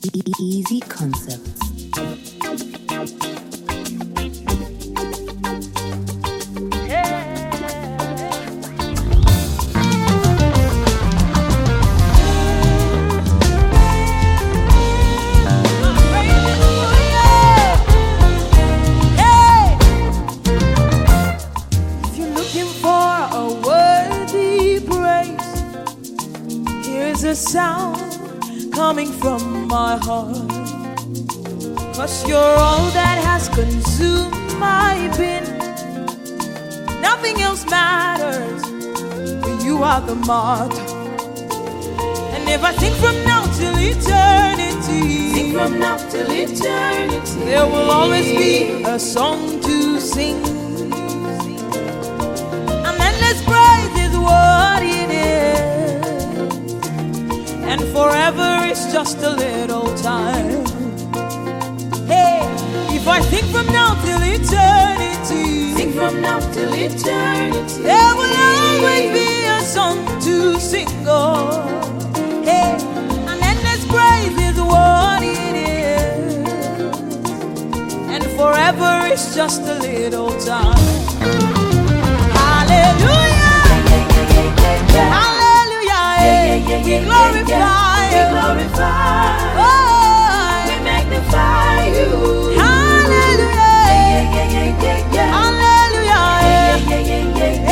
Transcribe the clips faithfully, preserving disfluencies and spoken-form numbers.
Easy Concepts. A sound coming from my heart, 'cause you're all that has consumed my being. Nothing else matters, for you are the mark. And if I think from now till eternity, think from now till eternity, there will always be a song to sing. And endless praise is what it is. And forever is just a little time. Hey, if I think from now till eternity, think from now till eternity, there will always be a song to sing. Oh, hey, and endless praise is what it is. And forever is just a little time. Hallelujah, hallelujah. We glorify you, we glorify, oh, we magnify you. Hallelujah, yeah, yeah, yeah, yeah, yeah. Hallelujah, yeah, yeah, yeah, yeah,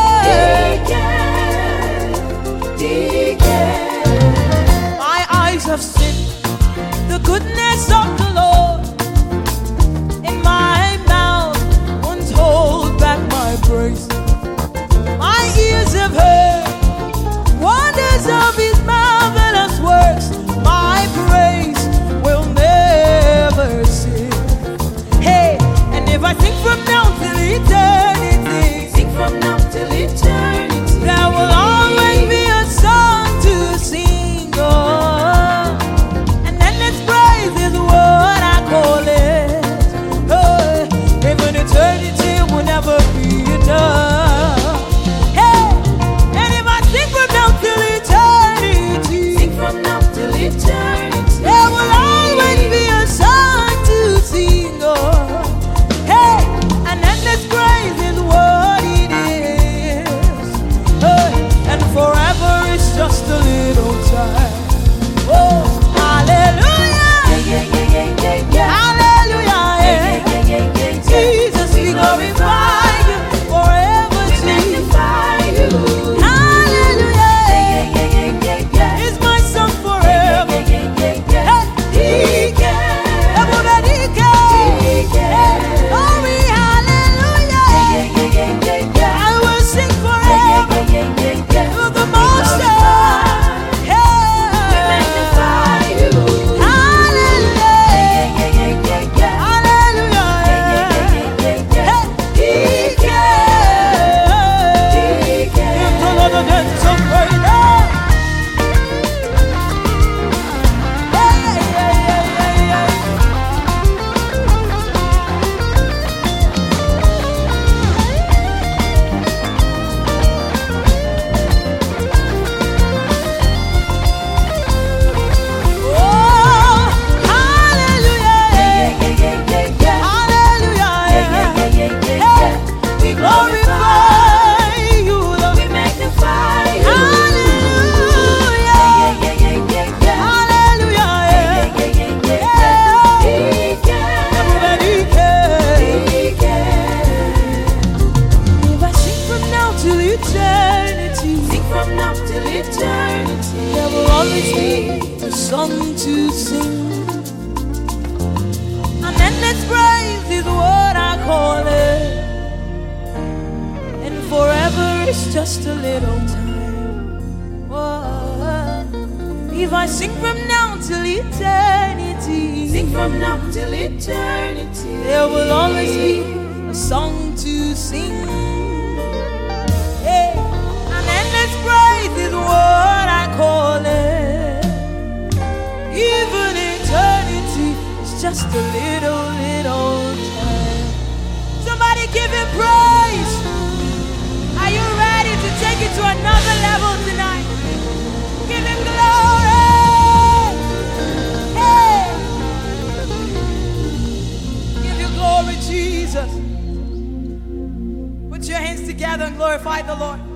yeah, yeah. My eyes have seen the goodness of the Lord, and my mouth won't hold back my praise. My ears have heard wonders of His marvelous works. My praise will never cease. Hey, and if I think from now till eternity, think from now till eternity, there will always be a song to sing. Oh, and endless praise is what I call it. Oh, even eternity will never be enough. Eternity, there will always be a song to sing. Oh, hey, and endless praise is what it is. Oh, and forever is just a little time. Oh, hallelujah, yeah, yeah, yeah, yeah, yeah, yeah. Hallelujah, yeah, yeah, yeah, yeah, yeah, yeah. Jesus, we glorify you forever, we magnify you. Just a little time. Whoa. If I sing from now till eternity, sing from now till eternity, there will always be a song to sing. Hey, and endless praise is what I call it. Even eternity is just a little, little time. Somebody give Him praise. Are you ready to take it to another level tonight? Give Him glory. Hey. Jesus. Put your hands together and glorify the Lord.